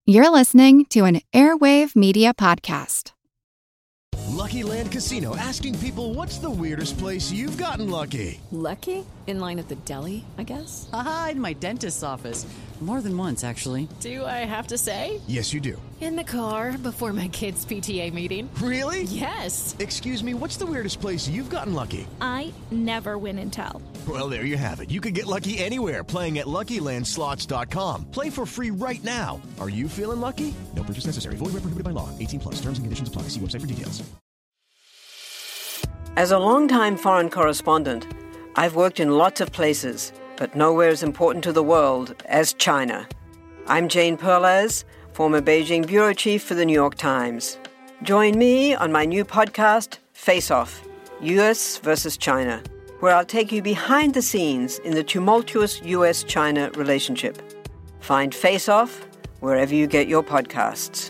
You're listening to an Airwave Media Podcast. Lucky Land Casino, asking people, what's the weirdest place you've gotten lucky? Lucky? In line at the deli, I guess? Aha, in my dentist's office. More than once, actually. Do I have to say? Yes, you do. In the car before my kids' PTA meeting. Really? Yes. Excuse me, what's the weirdest place you've gotten lucky? I never win and tell. Well, there you have it. You can get lucky anywhere, playing at LuckyLandSlots.com. Play for free right now. Are you feeling lucky? No purchase necessary. Void where prohibited by law. 18+. Terms and conditions apply. See website for details. As a longtime foreign correspondent, I've worked in lots of places, but nowhere as important to the world as China. I'm Jane Perlez, former Beijing bureau chief for the New York Times. Join me on my new podcast, Face Off, U.S. versus China, where I'll take you behind the scenes in the tumultuous U.S.-China relationship. Find Face Off wherever you get your podcasts.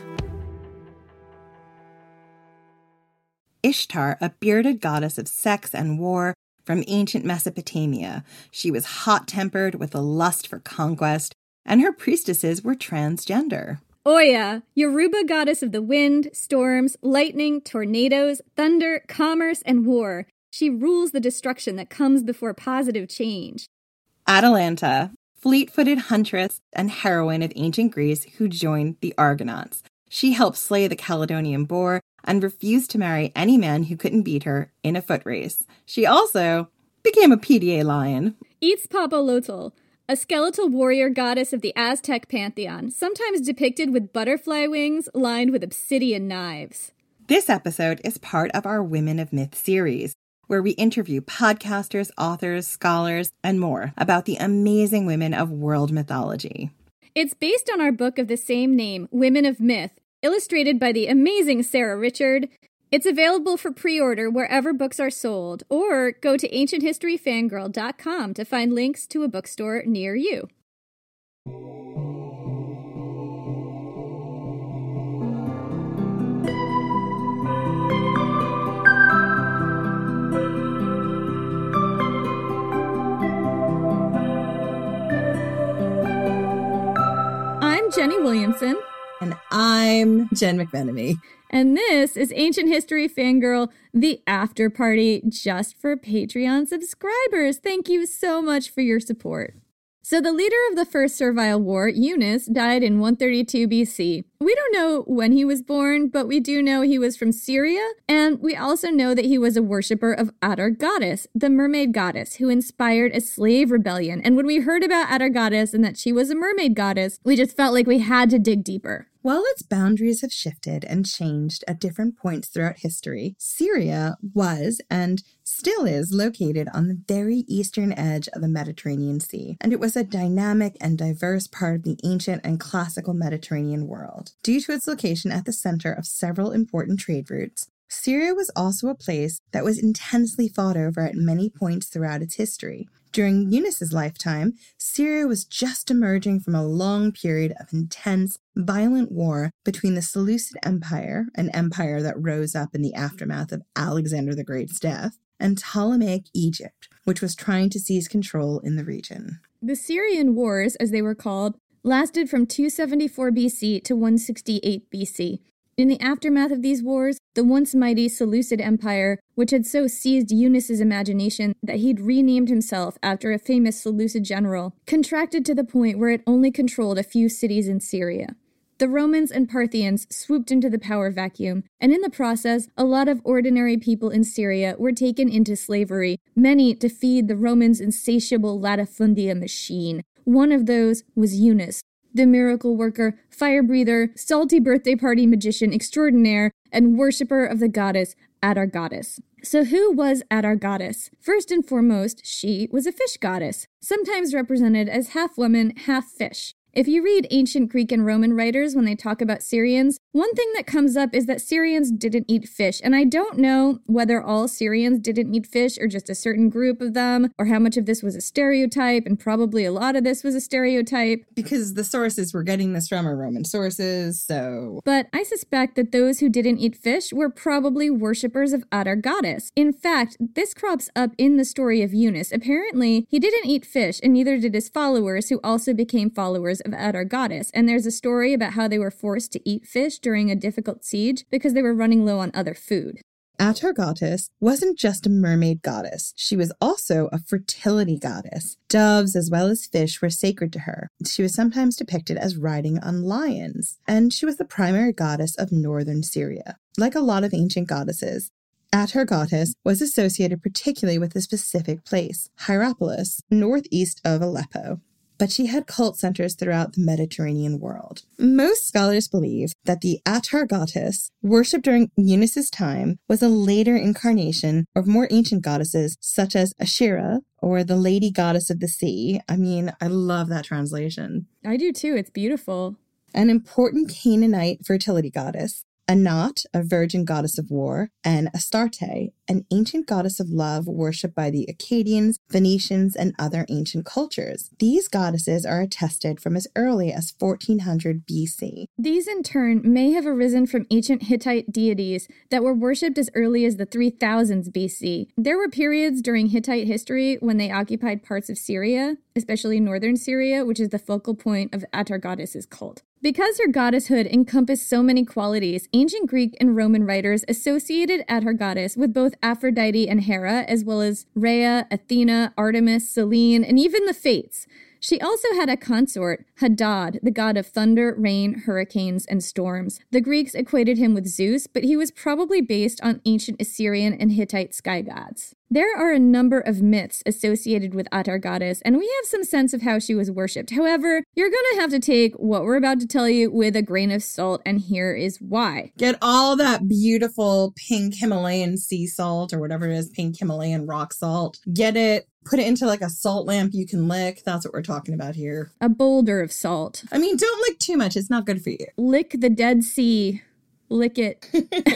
Ishtar, a bearded goddess of sex and war from ancient Mesopotamia. She was hot-tempered with a lust for conquest, and her priestesses were transgender. Oya, Yoruba goddess of the wind, storms, lightning, tornadoes, thunder, commerce, and war. She rules the destruction that comes before positive change. Atalanta, fleet-footed huntress and heroine of ancient Greece who joined the Argonauts. She helped slay the Caledonian boar and refused to marry any man who couldn't beat her in a foot race. She also became a PDA lion. Itzpapalotl, a skeletal warrior goddess of the Aztec pantheon, sometimes depicted with butterfly wings lined with obsidian knives. This episode is part of our Women of Myth series, where we interview podcasters, authors, scholars, and more about the amazing women of world mythology. It's based on our book of the same name, Women of Myth, illustrated by the amazing Sarah Richard. It's available for pre-order wherever books are sold, or go to ancienthistoryfangirl.com to find links to a bookstore near you. I'm Jenny Williamson. And I'm Jen McMenemy. And this is Ancient History Fangirl, the after party just for Patreon subscribers. Thank you so much for your support. So the leader of the First Servile War, Eunice, died in 132 BC. We don't know when he was born, but we do know he was from Syria, and we also know that he was a worshiper of Atargatis, the mermaid goddess, who inspired a slave rebellion. And when we heard about Atargatis and that she was a mermaid goddess, we just felt like we had to dig deeper. While its boundaries have shifted and changed at different points throughout history, Syria was and still is located on the very eastern edge of the Mediterranean Sea, and it was a dynamic and diverse part of the ancient and classical Mediterranean world. Due to its location at the center of several important trade routes, Syria was also a place that was intensely fought over at many points throughout its history. During Eunice's lifetime, Syria was just emerging from a long period of intense, violent war between the Seleucid Empire, an empire that rose up in the aftermath of Alexander the Great's death, and Ptolemaic Egypt, which was trying to seize control in the region. The Syrian Wars, as they were called, lasted from 274 BC to 168 BC. In the aftermath of these wars, the once mighty Seleucid Empire, which had so seized Eunice's imagination that he'd renamed himself after a famous Seleucid general, contracted to the point where it only controlled a few cities in Syria. The Romans and Parthians swooped into the power vacuum, and in the process, a lot of ordinary people in Syria were taken into slavery, many to feed the Romans' insatiable latifundia machine. One of those was Eunice, the miracle worker, fire breather, salty birthday party magician extraordinaire, and worshipper of the goddess Atargatis. So who was Atargatis? First and foremost, she was a fish goddess, sometimes represented as half woman, half fish. If you read ancient Greek and Roman writers when they talk about Syrians, one thing that comes up is that Syrians didn't eat fish. And I don't know whether all Syrians didn't eat fish or just a certain group of them, or how much of this was a stereotype, and probably a lot of this was a stereotype. Because the sources we're getting this from are Roman sources, so... But I suspect that those who didn't eat fish were probably worshippers of Atargatis. In fact, this crops up in the story of Eunice. Apparently, he didn't eat fish, and neither did his followers, who also became followers of Atargatis, and there's a story about how they were forced to eat fish during a difficult siege because they were running low on other food. Atargatis wasn't just a mermaid goddess. She was also a fertility goddess. Doves as well as fish were sacred to her. She was sometimes depicted as riding on lions, and she was the primary goddess of northern Syria. Like a lot of ancient goddesses, Atargatis was associated particularly with a specific place, Hierapolis, northeast of Aleppo. But she had cult centers throughout the Mediterranean world. Most scholars believe that the Atargatis, worshipped during Eunice's time, was a later incarnation of more ancient goddesses such as Ashera, or the Lady Goddess of the Sea. I mean, I love that translation. I do too. It's beautiful. An important Canaanite fertility goddess, Anat, a virgin goddess of war, and Astarte, an ancient goddess of love worshipped by the Akkadians, Phoenicians, and other ancient cultures. These goddesses are attested from as early as 1400 BC. These, in turn, may have arisen from ancient Hittite deities that were worshipped as early as the 3000s BC. There were periods during Hittite history when they occupied parts of Syria, especially northern Syria, which is the focal point of Atargatis' cult. Because her goddesshood encompassed so many qualities, ancient Greek and Roman writers associated Atargatis with both Aphrodite and Hera, as well as Rhea, Athena, Artemis, Selene, and even the Fates. She also had a consort, Hadad, the god of thunder, rain, hurricanes, and storms. The Greeks equated him with Zeus, but he was probably based on ancient Assyrian and Hittite sky gods. There are a number of myths associated with Atargatis, and we have some sense of how she was worshipped. However, you're going to have to take what we're about to tell you with a grain of salt, and here is why. Get all that beautiful pink Himalayan sea salt, or whatever it is, pink Himalayan rock salt. Get it. Put it into like a salt lamp you can lick. That's what we're talking about here. A boulder of salt. I mean, don't lick too much. It's not good for you. Lick the Dead Sea. Lick it.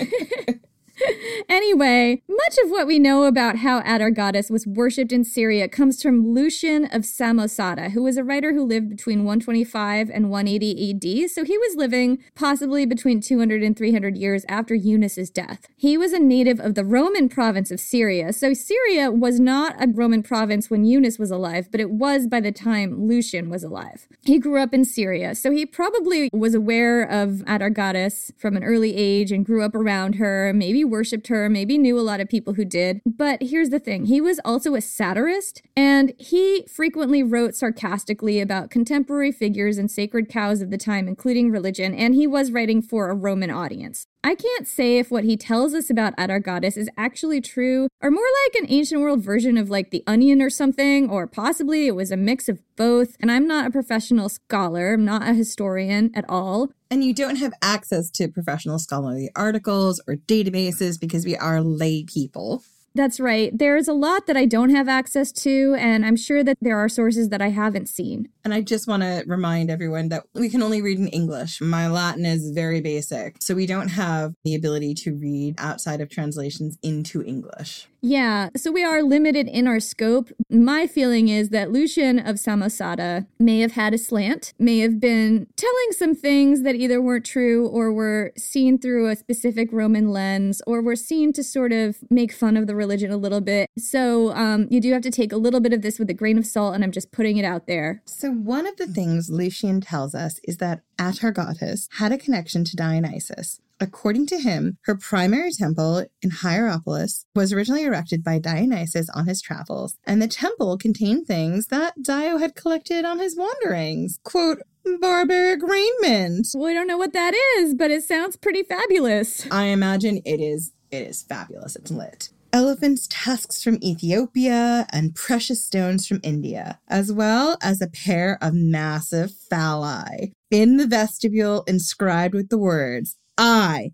Anyway, much of what we know about how Atargatis was worshipped in Syria comes from Lucian of Samosata, who was a writer who lived between 125 and 180 AD, so he was living possibly between 200 and 300 years after Eunice's death. He was a native of the Roman province of Syria, so Syria was not a Roman province when Eunice was alive, but it was by the time Lucian was alive. He grew up in Syria, so he probably was aware of Atargatis from an early age and grew up around her, maybe worshipped her, maybe knew a lot of people who did. But here's the thing, he was also a satirist, and he frequently wrote sarcastically about contemporary figures and sacred cows of the time, including religion, and he was writing for a Roman audience. I can't say if what he tells us about Atargatis is actually true, or more like an ancient world version of like The Onion or something, or possibly it was a mix of both, and I'm not a professional scholar, I'm not a historian at all. And you don't have access to professional scholarly articles or databases because we are lay people. That's right. There's a lot that I don't have access to, and I'm sure that there are sources that I haven't seen. And I just want to remind everyone that we can only read in English. My Latin is very basic, so we don't have the ability to read outside of translations into English. Yeah, so we are limited in our scope. My feeling is that Lucian of Samosata may have had a slant, may have been telling some things that either weren't true or were seen through a specific Roman lens or were seen to sort of make fun of the religion a little bit. So you do have to take a little bit of this with a grain of salt, and I'm just putting it out there. So one of the things Lucian tells us is that Atargatis had a connection to Dionysus. According to him, her primary temple in Hierapolis was originally erected by Dionysus on his travels, and the temple contained things that Dio had collected on his wanderings. Quote, barbaric raiment. Well, I don't know what that is, but it sounds pretty fabulous. I imagine it is fabulous. It's lit. Elephants' tusks from Ethiopia and precious stones from India, as well as a pair of massive phalli in the vestibule inscribed with the words, I,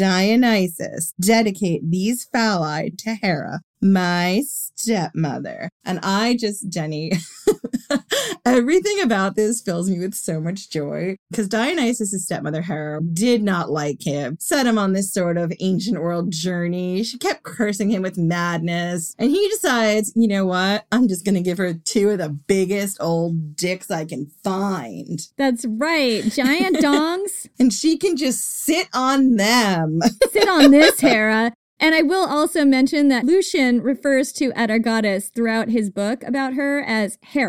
Dionysus, dedicate these phalli to Hera, my stepmother. And Jenny, everything about this fills me with so much joy because Dionysus' stepmother Hera did not like him, set him on this sort of ancient world journey. She kept cursing him with madness. And he decides, you know what? I'm just going to give her two of the biggest old dicks I can find. That's right. Giant dongs. And she can just sit on them. Sit on this, Hera. And I will also mention that Lucian refers to Atargatis throughout his book about her as Hera.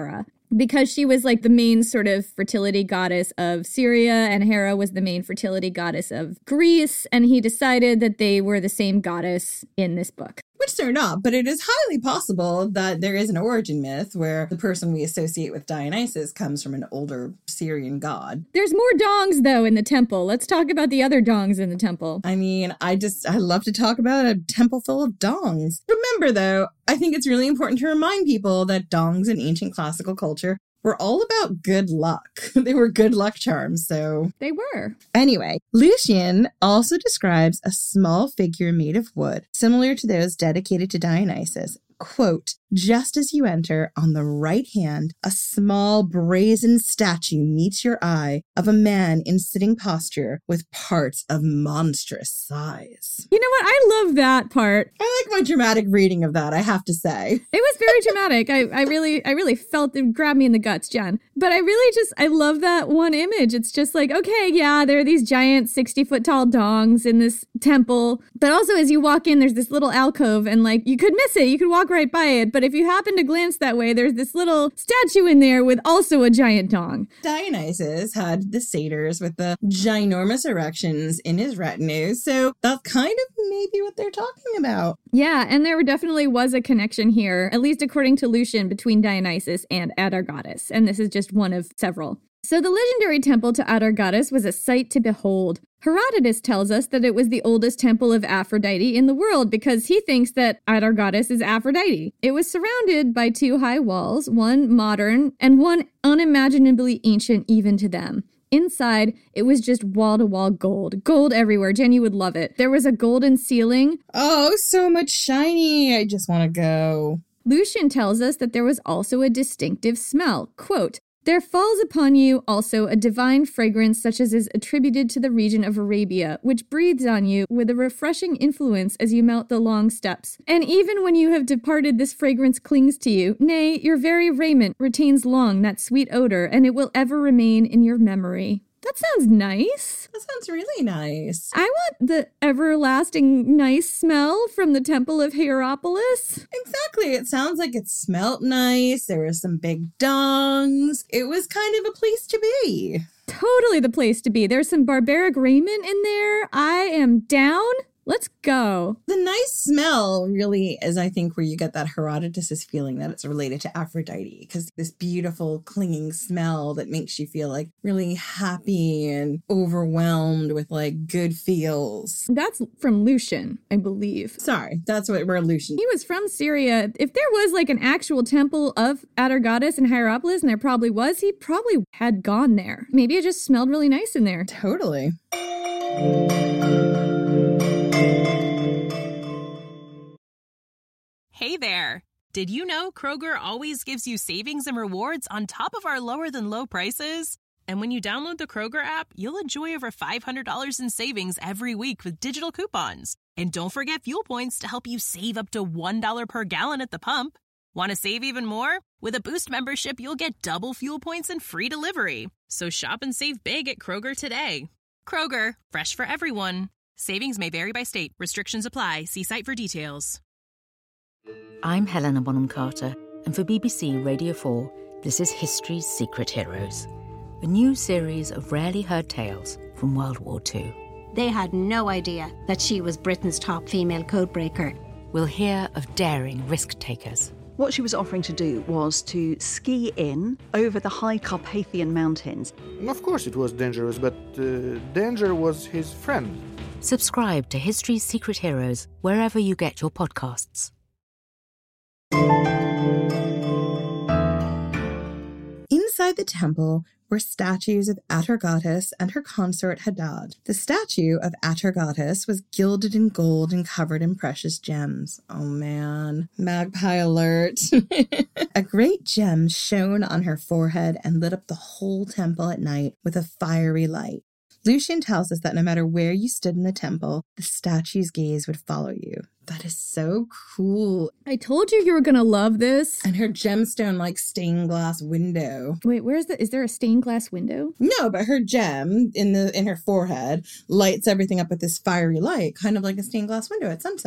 because she was like the main sort of fertility goddess of Syria, and Hera was the main fertility goddess of Greece, and he decided that they were the same goddess in this book. Which they're not, but it is highly possible that there is an origin myth where the person we associate with Dionysus comes from an older Syrian god. There's more dongs, though, in the temple. Let's talk about the other dongs in the temple. I mean, I love to talk about a temple full of dongs. Remember, though, I think it's really important to remind people that dongs in ancient classical culture were all about good luck. They were good luck charms, so... They were. Anyway, Lucian also describes a small figure made of wood, similar to those dedicated to Dionysus. Quote, just as you enter, on the right hand, a small brazen statue meets your eye of a man in sitting posture with parts of monstrous size. You know what? I love that part. I like my dramatic reading of that, I have to say. It was very dramatic. I really felt it grabbed me in the guts, Jen. But I love that one image. It's just like, okay, yeah, there are these giant 60-foot tall dongs in this temple. But also as you walk in, there's this little alcove and like you could miss it. You could walk right by it. But if you happen to glance that way, there's this little statue in there with also a giant dong. Dionysus had the satyrs with the ginormous erections in his retinue. So that's kind of maybe what they're talking about. Yeah, and there definitely was a connection here, at least according to Lucian, between Dionysus and Atargatis. And this is just one of several. So the legendary temple to Atargatis was a sight to behold. Herodotus tells us that it was the oldest temple of Aphrodite in the world because he thinks that Atargatis is Aphrodite. It was surrounded by two high walls, one modern and one unimaginably ancient even to them. Inside, it was just wall-to-wall gold. Gold everywhere. Jen, you would love it. There was a golden ceiling. Oh, so much shiny. I just want to go. Lucian tells us that there was also a distinctive smell. Quote, there falls upon you also a divine fragrance such as is attributed to the region of Arabia, which breathes on you with a refreshing influence as you mount the long steps. And even when you have departed, this fragrance clings to you. Nay, your very raiment retains long that sweet odor, and it will ever remain in your memory. That sounds nice. That sounds really nice. I want the everlasting nice smell from the Temple of Hierapolis. Exactly. It sounds like it smelled nice. There were some big dongs. It was kind of a place to be. Totally the place to be. There's some barbaric raiment in there. I am down. Let's go. The nice smell really is, I think, where you get that Herodotus' feeling that it's related to Aphrodite, because this beautiful clinging smell that makes you feel like really happy and overwhelmed with like good feels. That's from Lucian, I believe. Sorry, that's where Lucian. He was from Syria. If there was like an actual temple of Atargatis in Hierapolis, and there probably was, he probably had gone there. Maybe it just smelled really nice in there. Totally. Hey there! Did you know Kroger always gives you savings and rewards on top of our lower-than-low prices? And when you download the Kroger app, you'll enjoy over $500 in savings every week with digital coupons. And don't forget fuel points to help you save up to $1 per gallon at the pump. Want to save even more? With a Boost membership, you'll get double fuel points and free delivery. So shop and save big at Kroger today. Kroger, fresh for everyone. Savings may vary by state. Restrictions apply. See site for details. I'm Helena Bonham Carter, and for BBC Radio 4, this is History's Secret Heroes, a new series of rarely heard tales from World War II. They had no idea that she was Britain's top female codebreaker. We'll hear of daring risk-takers. What she was offering to do was to ski in over the high Carpathian mountains. Of course it was dangerous, but danger was his friend. Subscribe to History's Secret Heroes wherever you get your podcasts. Inside the temple were statues of Atargatis and her consort Hadad. The statue of Atargatis was gilded in gold and covered in precious gems. Oh man, magpie alert. A great gem shone on her forehead and lit up the whole temple at night with a fiery light. Lucian tells us that no matter where you stood in the temple, the statue's gaze would follow you. That is so cool. I told you were going to love this. And her gemstone, like, stained glass window. Wait, is there a stained glass window? No, but her gem in her forehead lights everything up with this fiery light, kind of like a stained glass window at sunset.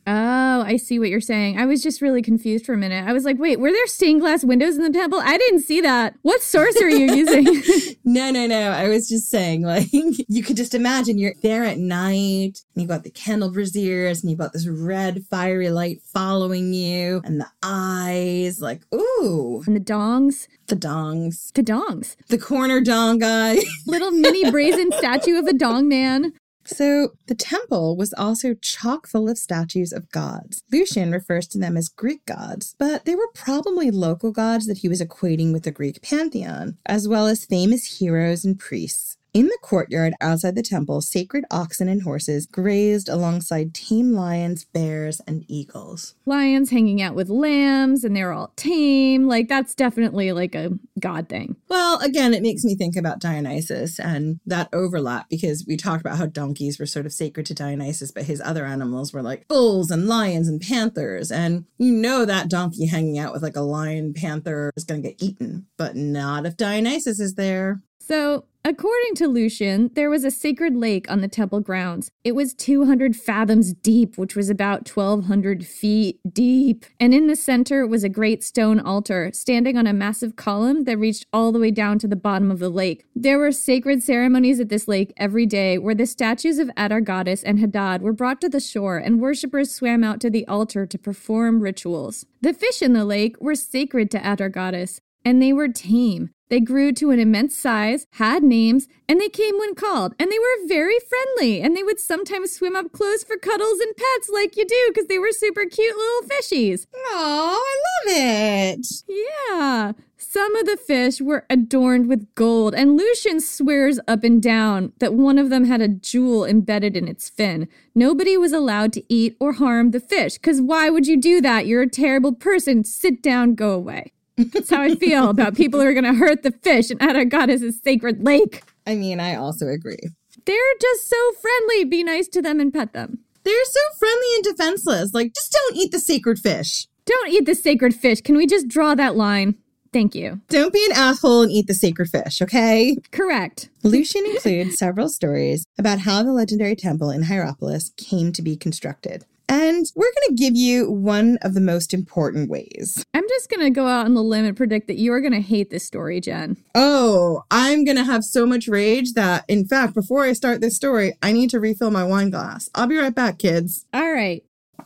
Oh, I see what you're saying. I was just really confused for a minute. I was like, wait, were there stained glass windows in the temple? I didn't see that. What source are you using? No. I was just saying, like, you could just imagine you're there at night and you've got the candle braziers and you've got this red fiery light following you and the eyes, like, ooh. And the dongs. The dongs. The dongs. The corner dong guy. Little mini brazen statue of a dong man. So the temple was also chock full of statues of gods. Lucian refers to them as Greek gods, but they were probably local gods that he was equating with the Greek pantheon, as well as famous heroes and priests. In the courtyard outside the temple, sacred oxen and horses grazed alongside tame lions, bears, and eagles. Lions hanging out with lambs, and they're all tame. Like, that's definitely like a god thing. Well, again, it makes me think about Dionysus and that overlap, because we talked about how donkeys were sort of sacred to Dionysus, but his other animals were like bulls and lions and panthers. And you know that donkey hanging out with like a lion panther is going to get eaten, but not if Dionysus is there. So, according to Lucian, there was a sacred lake on the temple grounds. It was 200 fathoms deep, which was about 1,200 feet deep. And in the center was a great stone altar, standing on a massive column that reached all the way down to the bottom of the lake. There were sacred ceremonies at this lake every day, where the statues of Atargatis and Hadad were brought to the shore, and worshippers swam out to the altar to perform rituals. The fish in the lake were sacred to Atargatis, and they were tame. They grew to an immense size, had names, and they came when called. And they were very friendly, and they would sometimes swim up close for cuddles and pets like you do, because they were super cute little fishies. Oh, I love it. Yeah. Some of the fish were adorned with gold, and Lucian swears up and down that one of them had a jewel embedded in its fin. Nobody was allowed to eat or harm the fish, because why would you do that? You're a terrible person. Sit down, go away. That's how I feel about people who are going to hurt the fish in Atargatis' sacred lake. I mean, I also agree. They're just so friendly. Be nice to them and pet them. They're so friendly and defenseless. Like, just don't eat the sacred fish. Don't eat the sacred fish. Can we just draw that line? Thank you. Don't be an asshole and eat the sacred fish, okay? Correct. Lucian includes several stories about how the legendary temple in Hierapolis came to be constructed. And we're going to give you one of the most important ways. I'm just going to go out on the limb and predict that you're going to hate this story, Jen. Oh, I'm going to have so much rage that, in fact, before I start this story, I need to refill my wine glass. I'll be right back, kids. All right.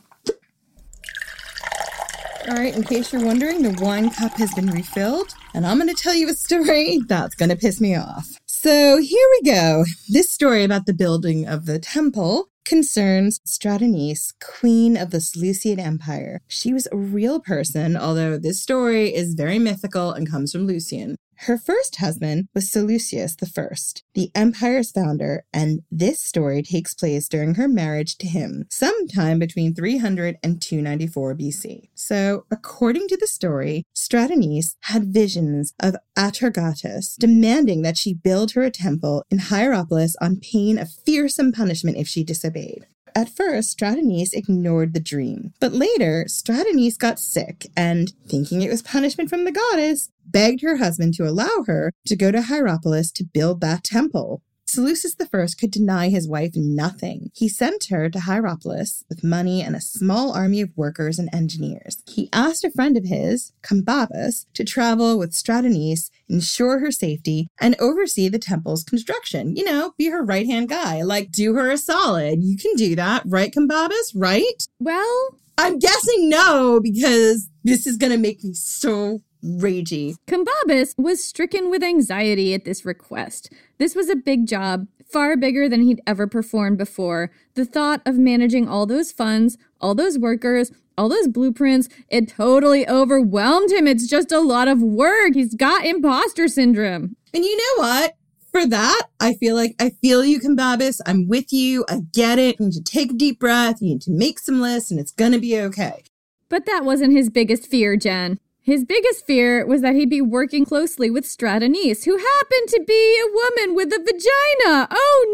All right, in case you're wondering, the wine cup has been refilled, and I'm going to tell you a story that's going to piss me off. So here we go. This story about the building of the temple concerns Stratonice, queen of the Seleucid Empire. She was a real person, although this story is very mythical and comes from Lucian. Her first husband was Seleucus I, the empire's founder, and this story takes place during her marriage to him, sometime between 300 and 294 BC. So, according to the story, Stratonice had visions of Atargatis demanding that she build her a temple in Hierapolis on pain of fearsome punishment if she disobeyed. At first, Stratonice ignored the dream, but later, Stratonice got sick and, thinking it was punishment from the goddess, begged her husband to allow her to go to Hierapolis to build that temple. Seleucus I could deny his wife nothing. He sent her to Hierapolis with money and a small army of workers and engineers. He asked a friend of his, Combabus, to travel with Stratonice, ensure her safety, and oversee the temple's construction. You know, be her right-hand guy. Like, do her a solid. You can do that, right, Combabus? Right? Well, I'm guessing no, because this is going to make me so ragey. Combabus was stricken with anxiety at this request. This was a big job, far bigger than he'd ever performed before. The thought of managing all those funds, all those workers, all those blueprints, it totally overwhelmed him. It's just a lot of work. He's got imposter syndrome. And you know what? For that, I feel you, Combabus. I'm with you. I get it. You need to take a deep breath. You need to make some lists, and it's going to be okay. But that wasn't his biggest fear, Jen. His biggest fear was that he'd be working closely with Stratonice, who happened to be a woman with a vagina.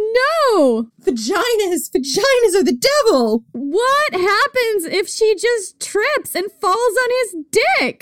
Oh, no! Vaginas are the devil! What happens if she just trips and falls on his dick?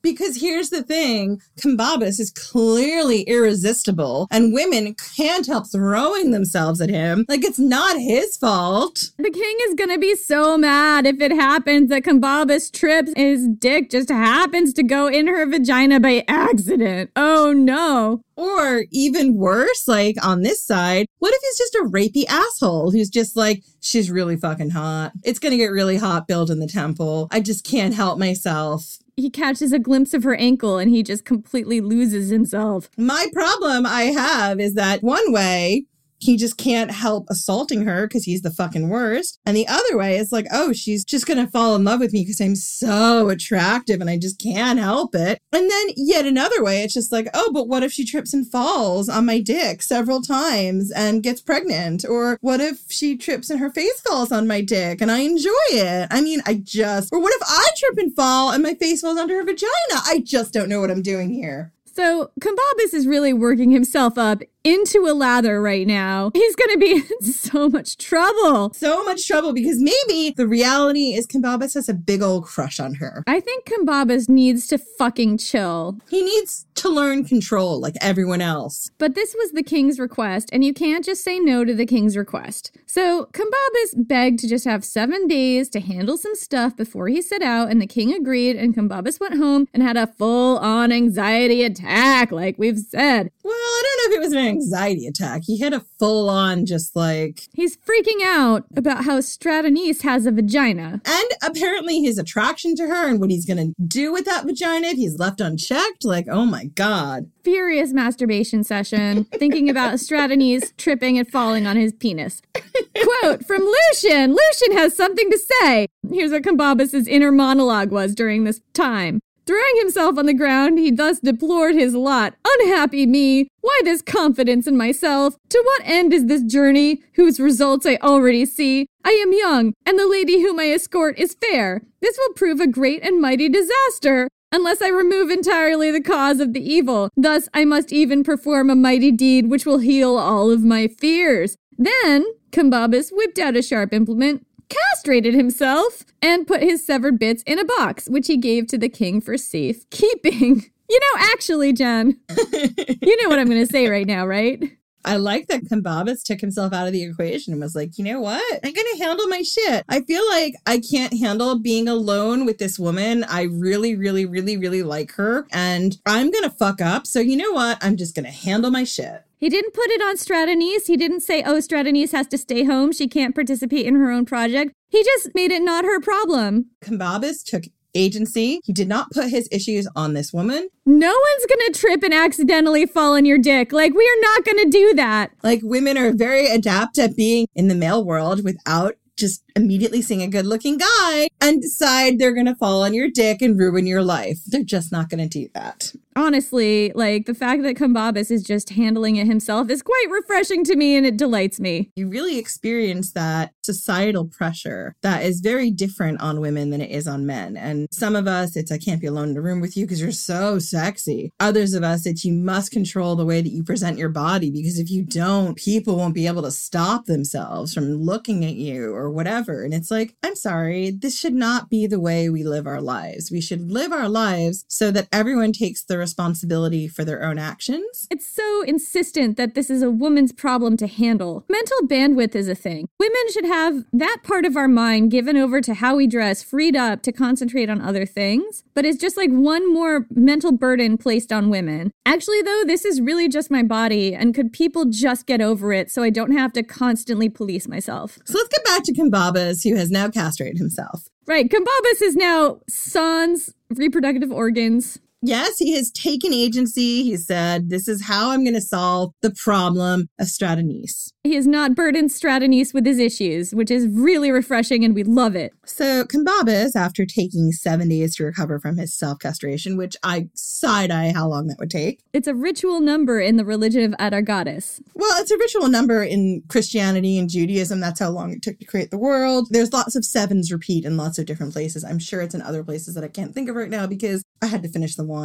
Because here's the thing, Combabus is clearly irresistible, and women can't help throwing themselves at him. Like, it's not his fault. The king is gonna be so mad if it happens that Combabus trips and his dick just happens to go in her vagina by accident. Oh no. Or even worse, like on this side, what if he's just a rapey asshole who's just like, she's really fucking hot. It's gonna get really hot building the temple. I just can't help myself. He catches a glimpse of her ankle and he just completely loses himself. My problem I have is that one way, he just can't help assaulting her because he's the fucking worst. And the other way is like, oh, she's just going to fall in love with me because I'm so attractive and I just can't help it. And then yet another way, it's just like, oh, but what if she trips and falls on my dick several times and gets pregnant? Or what if she trips and her face falls on my dick and I enjoy it? I mean, or what if I trip and fall and my face falls under her vagina? I just don't know what I'm doing here. So Combabus is really working himself up into a lather right now. He's going to be in so much trouble. So much trouble because maybe the reality is Combabus has a big old crush on her. I think Combabus needs to fucking chill. He needs to learn control like everyone else. But this was the king's request, and you can't just say no to the king's request. So Combabus begged to just have 7 days to handle some stuff before he set out, and the king agreed, and Combabus went home and had a full-on anxiety attack, like we've said. Well, I don't know if it was an anxiety attack. He had a full-on just like... He's freaking out about how Stratonice has a vagina. And apparently his attraction to her and what he's going to do with that vagina if he's left unchecked. Like, oh my God. Furious masturbation session, thinking about Stratonice tripping and falling on his penis. Quote from Lucian. Lucian has something to say. Here's what Combabus's inner monologue was during this time. Throwing himself on the ground, he thus deplored his lot. Unhappy me! Why this confidence in myself? To what end is this journey, whose results I already see? I am young, and the lady whom I escort is fair. This will prove a great and mighty disaster, unless I remove entirely the cause of the evil. Thus I must even perform a mighty deed which will heal all of my fears. Then Combabus whipped out a sharp implement, castrated himself, and put his severed bits in a box, which he gave to the king for safekeeping. You know, actually, Jen, you know what I'm going to say right now, right? I like that Combabus took himself out of the equation and was like, you know what? I'm going to handle my shit. I feel like I can't handle being alone with this woman. I really, really, really, really like her. And I'm going to fuck up. So you know what? I'm just going to handle my shit. He didn't put it on Stratonice. He didn't say, oh, Stratonice has to stay home. She can't participate in her own project. He just made it not her problem. Combabus took agency. He did not put his issues on this woman. No one's gonna trip and accidentally fall on your dick. Like, we are not gonna do that. Like, women are very adept at being in the male world without just immediately seeing a good-looking guy and decide they're going to fall on your dick and ruin your life. They're just not going to do that. Honestly, like, the fact that Combabus is just handling it himself is quite refreshing to me, and it delights me. You really experience that societal pressure that is very different on women than it is on men. And some of us, it's I can't be alone in a room with you because you're so sexy. Others of us, it's you must control the way that you present your body, because if you don't, people won't be able to stop themselves from looking at you or whatever. And it's like, I'm sorry, this should not be the way we live our lives. We should live our lives so that everyone takes the responsibility for their own actions. It's so insistent that this is a woman's problem to handle. Mental bandwidth is a thing. Women should have that part of our mind given over to how we dress, freed up to concentrate on other things. But it's just like one more mental burden placed on women. Actually, though, this is really just my body, and could people just get over it so I don't have to constantly police myself? So let's get back to Combabus, who has now castrated himself. Right, Combabus is now sans reproductive organs. Yes, he has taken agency. He said, this is how I'm going to solve the problem of Stratonice. He has not burdened Stratonice with his issues, which is really refreshing, and we love it. So Combabus, after taking 7 days to recover from his self-castration, which I side-eye how long that would take. It's a ritual number in the religion of Atargatis. Well, it's a ritual number in Christianity and Judaism. That's how long it took to create the world. There's lots of sevens repeat in lots of different places. I'm sure it's in other places that I can't think of right now because I had to finish the wine.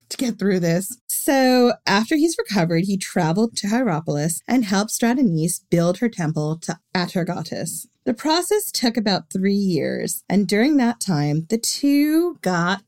to get through this. So after he's recovered, he traveled to Hierapolis and helped Stratonice build her temple to Atargatis. The process took about 3 years, and during that time, the two got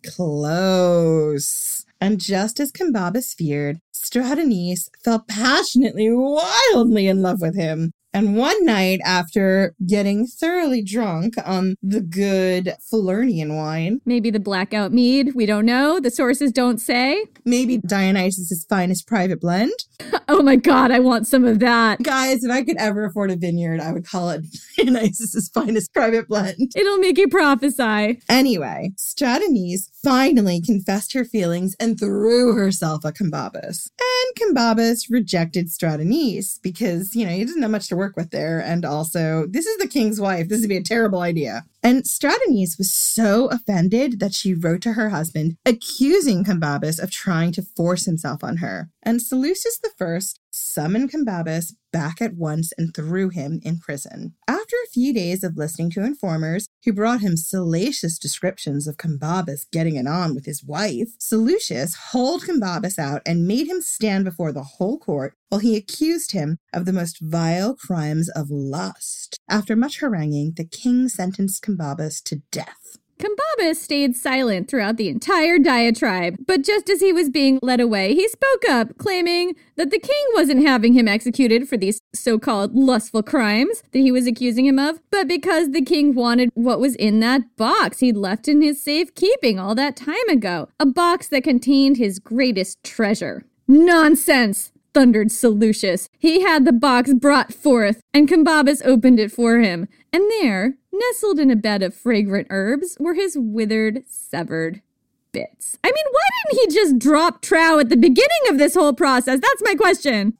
close. And just as Combabus feared, Stratonice fell passionately, wildly in love with him. And one night, after getting thoroughly drunk on the good Falernian wine, maybe the blackout mead, we don't know, the sources don't say. Maybe Dionysus' finest private blend. Oh my God, I want some of that. Guys, if I could ever afford a vineyard, I would call it Dionysus' finest private blend. It'll make you prophesy. Anyway, Stratonice finally confessed her feelings and threw herself at Combabus. And Combabus rejected Stratonice because, he doesn't have much to work with there. And also, this is the king's wife. This would be a terrible idea. And Stratonice was so offended that she wrote to her husband, accusing Combabus of trying to force himself on her. And Seleucus I summoned Combabus back at once and threw him in prison. After a few days of listening to informers who brought him salacious descriptions of Combabus getting it on with his wife, Seleucus hauled Combabus out and made him stand before the whole court while he accused him of the most vile crimes of lust. After much haranguing, the king sentenced Combabus to death. Combabus stayed silent throughout the entire diatribe, but just as he was being led away, he spoke up, claiming that the king wasn't having him executed for these so-called lustful crimes that he was accusing him of, but because the king wanted what was in that box he'd left in his safekeeping all that time ago, a box that contained his greatest treasure. Nonsense! Thundered Seleucus. He had the box brought forth, and Combabus opened it for him. And there, nestled in a bed of fragrant herbs, were his withered, severed bits. I mean, why didn't he just drop trow at the beginning of this whole process? That's my question.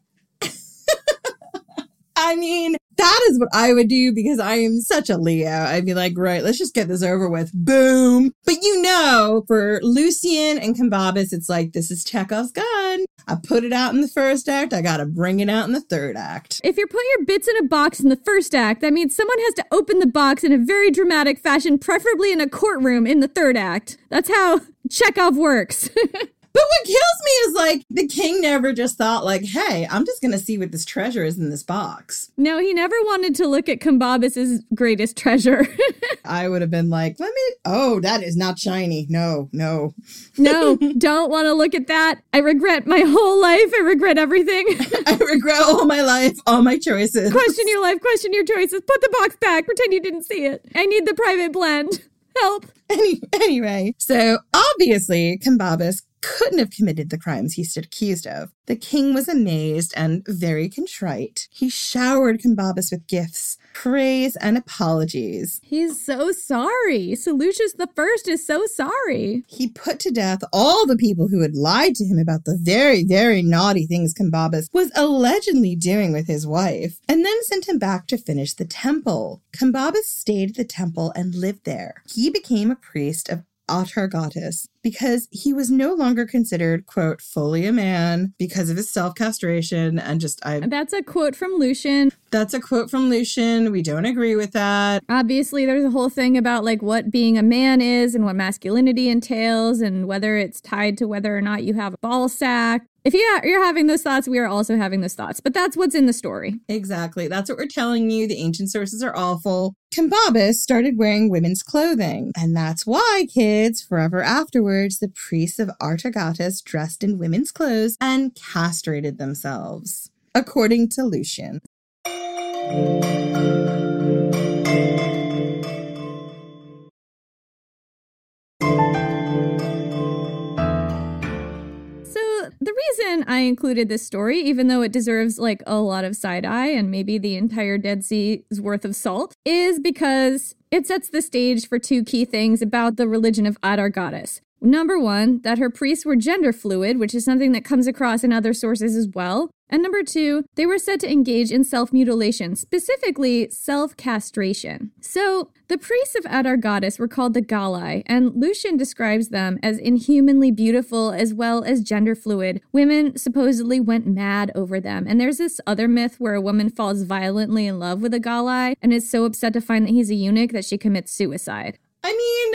I mean, that is what I would do because I am such a Leo. I'd be like, right, let's just get this over with. Boom. But for Lucian and Combabus, it's like, this is Chekhov's gun. I put it out in the first act. I got to bring it out in the third act. If you're putting your bits in a box in the first act, that means someone has to open the box in a very dramatic fashion, preferably in a courtroom in the third act. That's how Chekhov works. But what kills me is, like, the king never just thought, like, hey, I'm just going to see what this treasure is in this box. No, he never wanted to look at Combabus's greatest treasure. I would have been like, that is not shiny. No. No, don't want to look at that. I regret my whole life. I regret everything. I regret all my life, all my choices. Question your life, question your choices. Put the box back. Pretend you didn't see it. I need the private blend. Help. Anyway, so obviously Combabus couldn't have committed the crimes he stood accused of. The king was amazed and very contrite. He showered Combabus with gifts, praise, and apologies. He's so sorry. Seleucus I is so sorry. He put to death all the people who had lied to him about the very, very naughty things Combabus was allegedly doing with his wife, and then sent him back to finish the temple. Combabus stayed at the temple and lived there. He became a priest of Atargatis because he was no longer considered, quote, fully a man because of his self-castration and That's a quote from Lucian. That's a quote from Lucian. We don't agree with that. Obviously, there's a whole thing about, like, what being a man is and what masculinity entails and whether it's tied to whether or not you have a ball sack. If you're having those thoughts, we are also having those thoughts. But that's what's in the story. Exactly. That's what we're telling you. The ancient sources are awful. Combabus started wearing women's clothing. And that's why, kids, forever afterwards, the priests of Atargatis dressed in women's clothes and castrated themselves, according to Lucian. The reason I included this story, even though it deserves like a lot of side eye and maybe the entire Dead Sea's worth of salt, is because it sets the stage for two key things about the religion of Atargatis. Number one, that her priests were gender fluid, which is something that comes across in other sources as well. And number two, they were said to engage in self-mutilation, specifically self-castration. So the priests of Atargatis were called the Galai, and Lucian describes them as inhumanly beautiful as well as gender fluid. Women supposedly went mad over them. And there's this other myth where a woman falls violently in love with a Galai and is so upset to find that he's a eunuch that she commits suicide. I mean,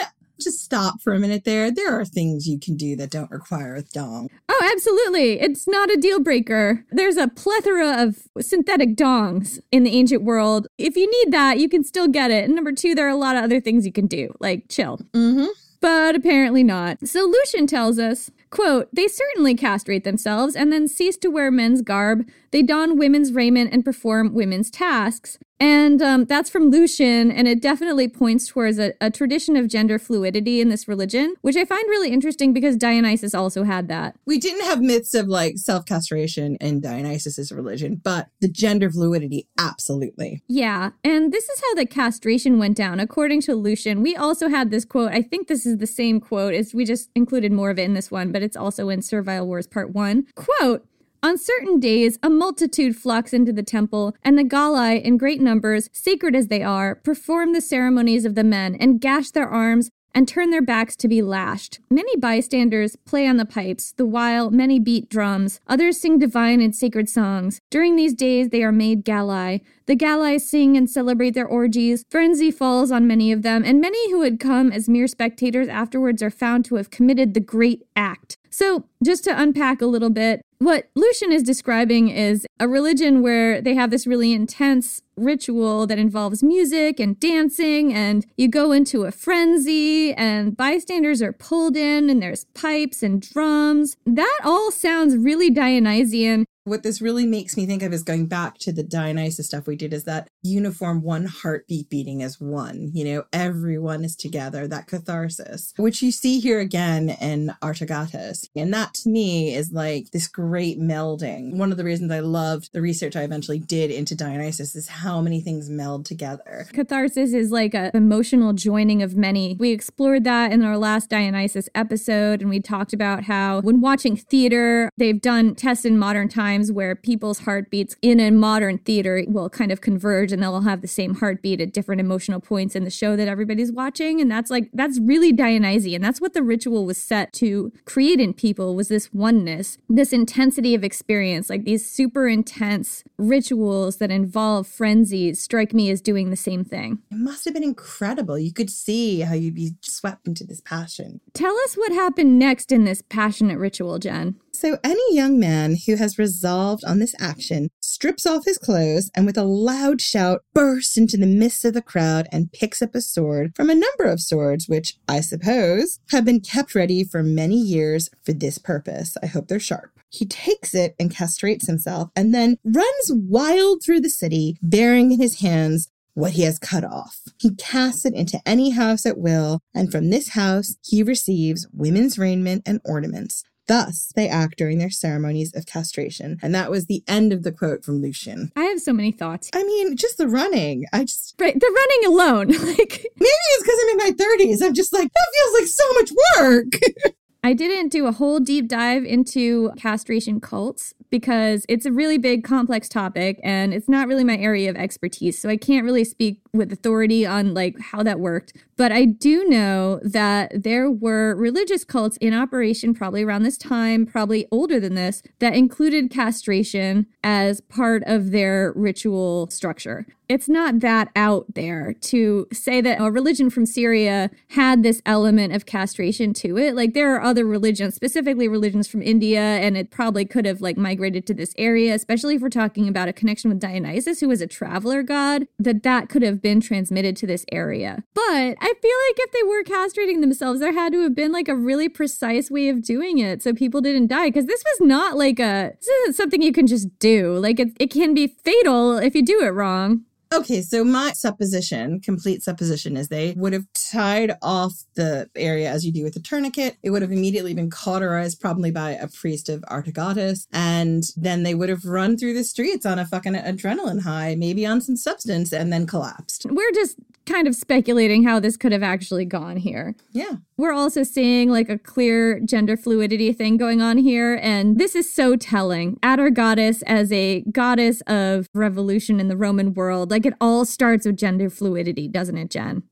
just stop for a minute there. There are things you can do that don't require a dong. Oh, absolutely. It's not a deal breaker. There's a plethora of synthetic dongs in the ancient world. If you need that, you can still get it. And number two, there are a lot of other things you can do, like chill. Mm-hmm. But apparently not. So Lucian tells us, quote, they certainly castrate themselves and then cease to wear men's garb. They don women's raiment and perform women's tasks. And that's from Lucian, and it definitely points towards a tradition of gender fluidity in this religion, which I find really interesting because Dionysus also had that. We didn't have myths of like self-castration in Dionysus's religion, but the gender fluidity, absolutely. Yeah, and this is how the castration went down. According to Lucian, we also had this quote. I think this is the same quote as we just included more of it in this one, but it's also in Servile Wars Part 1. Quote, on certain days, a multitude flocks into the temple, and the Galai, in great numbers, sacred as they are, perform the ceremonies of the men and gash their arms and turn their backs to be lashed. Many bystanders play on the pipes, the while many beat drums. Others sing divine and sacred songs. During these days they are made Galai. The Galai sing and celebrate their orgies. Frenzy falls on many of them, and many who had come as mere spectators afterwards are found to have committed the great act. So, just to unpack a little bit, what Lucian is describing is a religion where they have this really intense ritual that involves music and dancing, and you go into a frenzy, and bystanders are pulled in, and there's pipes and drums. That all sounds really Dionysian. What this really makes me think of is going back to the Dionysus stuff we did is that uniform one heartbeat beating as one. You know, everyone is together, that catharsis, which you see here again in Artagatus. And that to me is like this great melding. One of the reasons I loved the research I eventually did into Dionysus is how many things meld together. Catharsis is like an emotional joining of many. We explored that in our last Dionysus episode, and we talked about how when watching theater, they've done tests in modern times where people's heartbeats in a modern theater will kind of converge and they'll have the same heartbeat at different emotional points in the show that everybody's watching. And that's really Dionysian. That's what the ritual was set to create in people, was this oneness, this intensity of experience, like these super intense rituals that involve frenzies strike me as doing the same thing. It must have been incredible. You could see how you'd be swept into this passion. Tell us what happened next in this passionate ritual, Jen. So any young man who has resolved on this action strips off his clothes and with a loud shout bursts into the midst of the crowd and picks up a sword from a number of swords, which I suppose have been kept ready for many years for this purpose. I hope they're sharp. He takes it and castrates himself and then runs wild through the city, bearing in his hands what he has cut off. He casts it into any house at will, and from this house he receives women's raiment and ornaments. Thus, they act during their ceremonies of castration. And that was the end of the quote from Lucian. I have so many thoughts. I mean, just the running. Right, the running alone. Maybe it's because I'm in my 30s. I'm just like, that feels like so much work. I didn't do a whole deep dive into castration cults because it's a really big, complex topic and it's not really my area of expertise. So I can't really speak with authority on like how that worked. But I do know that there were religious cults in operation probably around this time, probably older than this, that included castration as part of their ritual structure. It's not that out there to say that a religion from Syria had this element of castration to it. Like there are other religions, specifically religions from India, and it probably could have like migrated to this area, especially if we're talking about a connection with Dionysus, who was a traveler god, that could have been transmitted to this area. But I feel like if they were castrating themselves, there had to have been like a really precise way of doing it so people didn't die, because this was not like this isn't something you can just do. Like it can be fatal if you do it wrong. Okay, so my complete supposition, is they would have tied off the area as you do with a tourniquet. It would have immediately been cauterized, probably by a priest of Artagatus, and then they would have run through the streets on a fucking adrenaline high, maybe on some substance, and then collapsed. We're just kind of speculating how this could have actually gone here. Yeah. We're also seeing like a clear gender fluidity thing going on here, and this is so telling. Artagatus as a goddess of revolution in the Roman world, like it all starts with gender fluidity, doesn't it, Jen?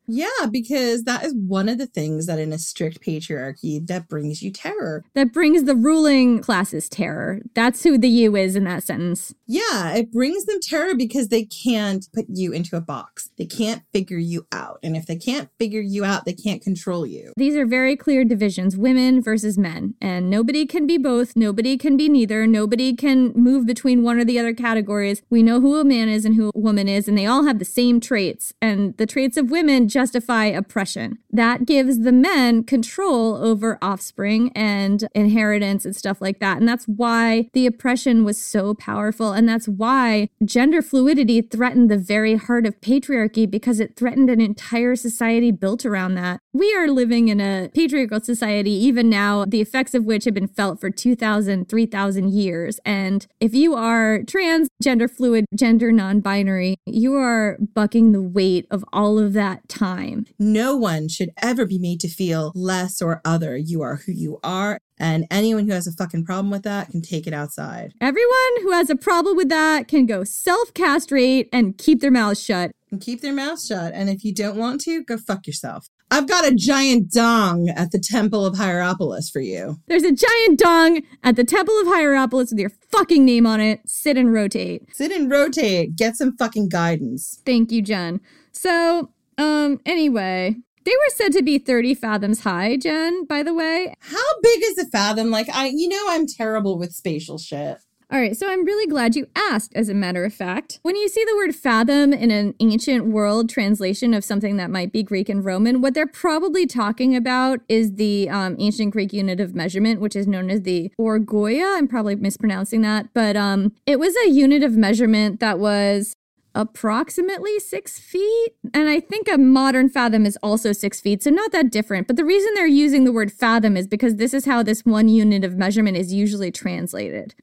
Yeah, because that is one of the things that in a strict patriarchy that brings you terror. That brings the ruling classes terror. That's who the you is in that sentence. Yeah, it brings them terror because they can't put you into a box. They can't figure you out. And if they can't figure you out, they can't control you. These are very clear divisions, women versus men. And nobody can be both. Nobody can be neither. Nobody can move between one or the other categories. We know who a man is and who a woman is, and they all have the same traits. And the traits of women justify oppression. That gives the men control over offspring and inheritance and stuff like that. And that's why the oppression was so powerful. And that's why gender fluidity threatened the very heart of patriarchy, because it threatened an entire society built around that. We are living in a patriarchal society, even now, the effects of which have been felt for 2,000, 3,000 years. And if you are trans, gender fluid, gender non-binary, you are bucking the weight of all of that time. No one should ever be made to feel less or other. You are who you are. And anyone who has a fucking problem with that can take it outside. Everyone who has a problem with that can go self-castrate and keep their mouths shut. And keep their mouths shut. And if you don't want to, go fuck yourself. I've got a giant dong at the Temple of Hierapolis for you. There's a giant dong at the Temple of Hierapolis with your fucking name on it. Sit and rotate. Sit and rotate. Get some fucking guidance. Thank you, Jen. So, anyway, they were said to be 30 fathoms high, Jen, by the way. How big is a fathom? I'm terrible with spatial shit. All right, so I'm really glad you asked, as a matter of fact. When you see the word fathom in an ancient world translation of something that might be Greek and Roman, what they're probably talking about is the ancient Greek unit of measurement, which is known as the orgoia. I'm probably mispronouncing that, but it was a unit of measurement that was approximately 6 feet. And I think a modern fathom is also 6 feet, so not that different. But the reason they're using the word fathom is because this is how this one unit of measurement is usually translated.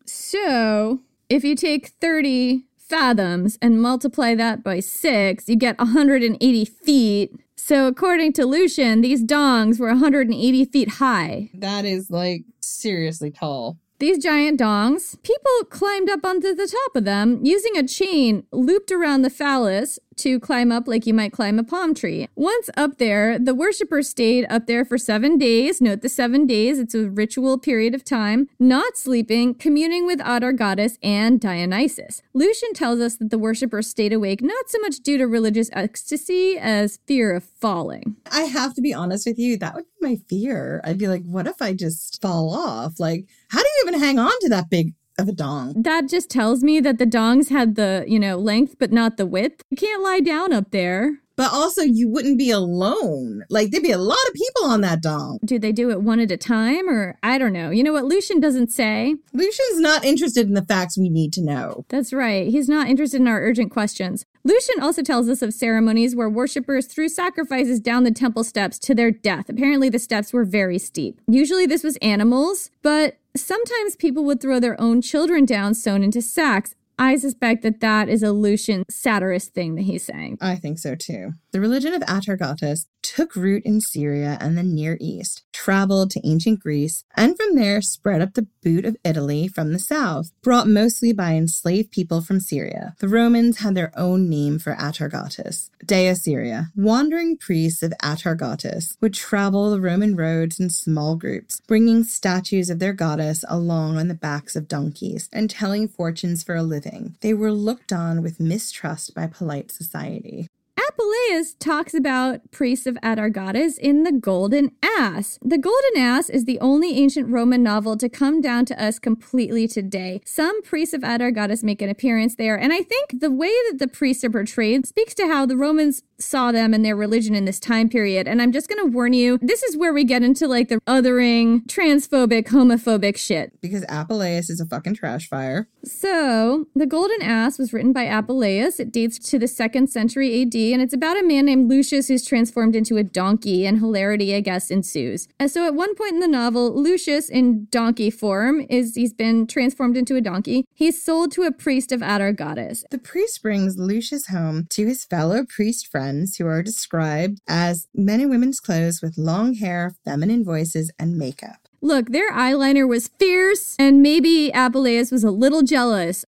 So if you take 30 fathoms and multiply that by 6, you get 180 feet. So according to Lucian, these dongs were 180 feet high. That is seriously tall. These giant dongs, people climbed up onto the top of them using a chain looped around the phallus to climb up like you might climb a palm tree. Once up there, the worshippers stayed up there for 7 days. Note the 7 days. It's a ritual period of time, not sleeping, communing with Atargatis and Dionysus. Lucian tells us that the worshippers stayed awake not so much due to religious ecstasy as fear of falling. I have to be honest with you, that would be my fear. I'd be like, what if I just fall off? How do you even hang on to that big of a dong? That just tells me that the dongs had the, length, but not the width. You can't lie down up there. But also, you wouldn't be alone. There'd be a lot of people on that dong. Do they do it one at a time? Or I don't know. You know what Lucian doesn't say? Lucian's not interested in the facts we need to know. That's right. He's not interested in our urgent questions. Lucian also tells us of ceremonies where worshippers threw sacrifices down the temple steps to their death. Apparently, the steps were very steep. Usually this was animals, but sometimes people would throw their own children down sewn into sacks. I suspect that is a Lucian satirist thing that he's saying. I think so too. The religion of Atargatis took root in Syria and the Near East, traveled to ancient Greece, and from there spread up the boot of Italy from the south, brought mostly by enslaved people from Syria. The Romans had their own name for Atargatis, Dea Syria. Wandering priests of Atargatis would travel the Roman roads in small groups, bringing statues of their goddess along on the backs of donkeys and telling fortunes for a living. They were looked on with mistrust by polite society. Apuleius talks about priests of Atargatis in The Golden Ass. The Golden Ass is the only ancient Roman novel to come down to us completely today. Some priests of Atargatis make an appearance there, and I think the way that the priests are portrayed speaks to how the Romans saw them and their religion in this time period. And I'm just going to warn you, this is where we get into the othering, transphobic, homophobic shit. Because Apuleius is a fucking trash fire. So, The Golden Ass was written by Apuleius. It dates to the 2nd century AD, and it's about a man named Lucius who's transformed into a donkey, and hilarity, I guess, ensues. And so at one point in the novel, Lucius, in donkey form, he's been transformed into a donkey. He's sold to a priest of Atargatis. The priest brings Lucius home to his fellow priest friends, who are described as men in women's clothes with long hair, feminine voices, and makeup. Look, their eyeliner was fierce, and maybe Apuleius was a little jealous.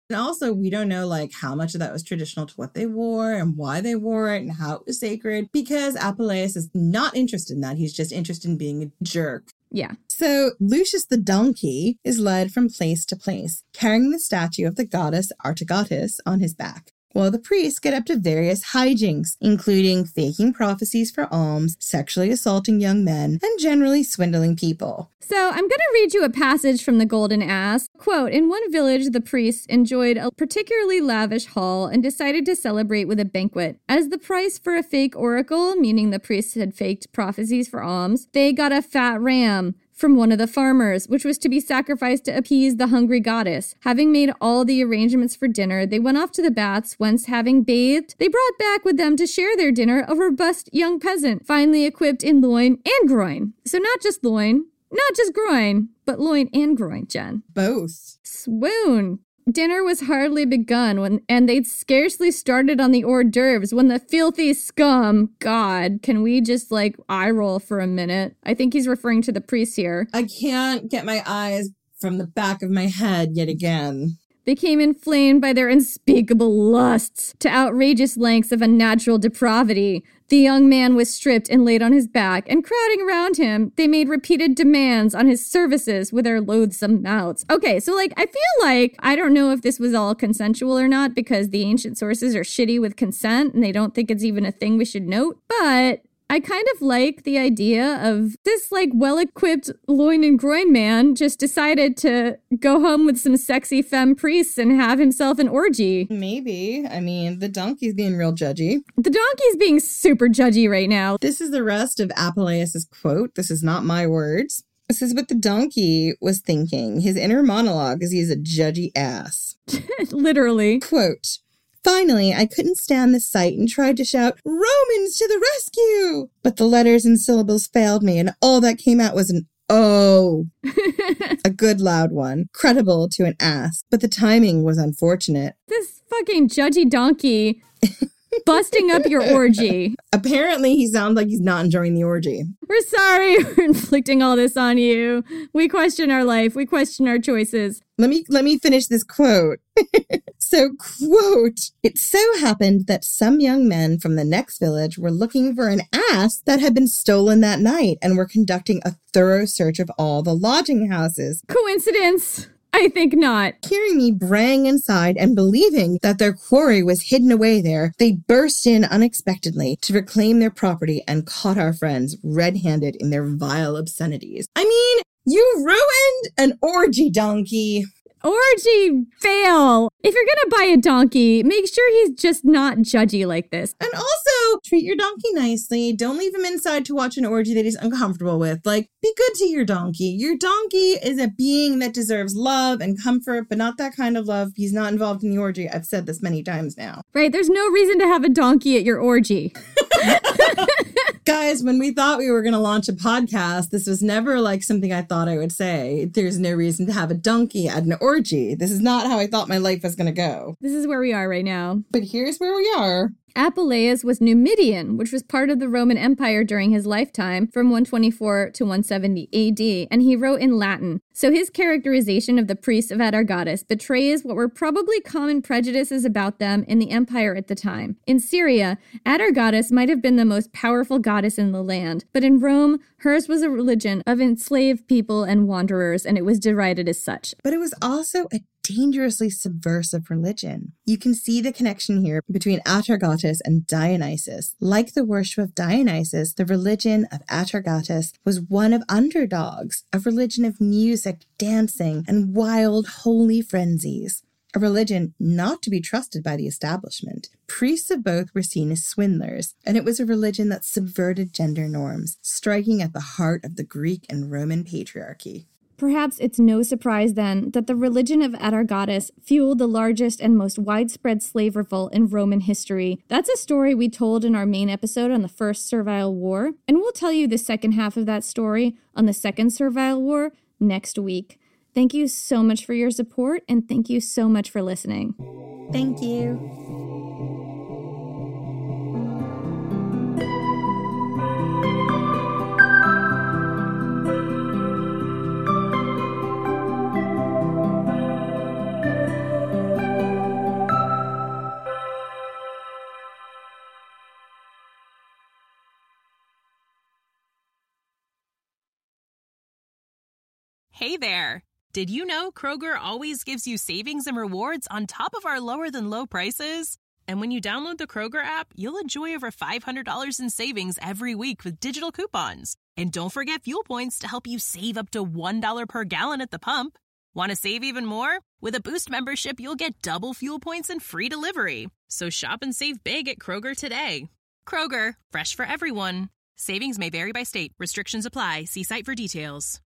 And also, we don't know like how much of that was traditional to what they wore and why they wore it and how it was sacred, because Apuleius is not interested in that. He's just interested in being a jerk. Yeah. So Lucius the donkey is led from place to place, carrying the statue of the goddess Atargatis on his back, while the priests get up to various hijinks, including faking prophecies for alms, sexually assaulting young men, and generally swindling people. So I'm going to read you a passage from the Golden Ass. Quote, in one village, the priests enjoyed a particularly lavish hall and decided to celebrate with a banquet. As the price for a fake oracle, meaning the priests had faked prophecies for alms, they got a fat ram from one of the farmers, which was to be sacrificed to appease the hungry goddess. Having made all the arrangements for dinner, they went off to the baths, whence, having bathed, they brought back with them to share their dinner a robust young peasant, finely equipped in loin and groin. So not just loin, not just groin, but loin and groin, Jen. Both. Swoon. Dinner was hardly begun and they'd scarcely started on the hors d'oeuvres when the filthy scum, God, can we just eye roll for a minute? I think he's referring to the priests here. I can't get my eyes from the back of my head yet again. Became inflamed by their unspeakable lusts to outrageous lengths of unnatural depravity. The young man was stripped and laid on his back, and crowding around him, they made repeated demands on his services with their loathsome mouths. Okay, so I feel I don't know if this was all consensual or not, because the ancient sources are shitty with consent, and they don't think it's even a thing we should note, but I kind of like the idea of this well-equipped loin and groin man just decided to go home with some sexy femme priests and have himself an orgy. Maybe. I mean, the donkey's being real judgy. The donkey's being super judgy right now. This is the rest of Apuleius' quote. This is not my words. This is what the donkey was thinking. His inner monologue is he's a judgy ass. Literally. Quote, finally, I couldn't stand the sight and tried to shout, Romans to the rescue! But the letters and syllables failed me, and all that came out was an oh. A good loud one, credible to an ass, but the timing was unfortunate. This fucking judgy donkey busting up your orgy. Apparently, he sounds like he's not enjoying the orgy. We're sorry we're inflicting all this on you. We question our life. We question our choices. Let me finish this quote. So, quote, it so happened that some young men from the next village were looking for an ass that had been stolen that night and were conducting a thorough search of all the lodging houses. Coincidence? I think not. Hearing me braying inside and believing that their quarry was hidden away there, they burst in unexpectedly to reclaim their property and caught our friends red-handed in their vile obscenities. I mean, you ruined an orgy, donkey. Orgy fail. If you're gonna buy a donkey, make sure he's just not judgy like this. And also, treat your donkey nicely. Don't leave him inside to watch an orgy that he's uncomfortable with. Be good to your donkey. Your donkey is a being that deserves love and comfort, but not that kind of love. He's not involved in the orgy. I've said this many times now. Right, there's no reason to have a donkey at your orgy. Guys, when we thought we were going to launch a podcast, this was never something I thought I would say. There's no reason to have a donkey at an orgy. This is not how I thought my life was going to go. This is where we are right now. But here's where we are. Apuleius was Numidian, which was part of the Roman Empire during his lifetime from 124 to 170 AD, and he wrote in Latin. So his characterization of the priests of Atargatis betrays what were probably common prejudices about them in the empire at the time. In Syria, Atargatis might have been the most powerful goddess in the land, but in Rome, hers was a religion of enslaved people and wanderers, and it was derided as such. But it was also a dangerously subversive religion. You can see the connection here between Atargatis and Dionysus. Like the worship of Dionysus, the religion of Atargatis was one of underdogs, a religion of music, dancing, and wild holy frenzies. A religion not to be trusted by the establishment. Priests of both were seen as swindlers, and it was a religion that subverted gender norms, striking at the heart of the Greek and Roman patriarchy. Perhaps it's no surprise then that the religion of Atargatis fueled the largest and most widespread slave revolt in Roman history. That's a story we told in our main episode on the First Servile War, and we'll tell you the second half of that story on the Second Servile War next week. Thank you so much for your support, and thank you so much for listening. Thank you. Hey there! Did you know Kroger always gives you savings and rewards on top of our lower-than-low prices? And when you download the Kroger app, you'll enjoy over $500 in savings every week with digital coupons. And don't forget fuel points to help you save up to $1 per gallon at the pump. Want to save even more? With a Boost membership, you'll get double fuel points and free delivery. So shop and save big at Kroger today. Kroger, fresh for everyone. Savings may vary by state. Restrictions apply. See site for details.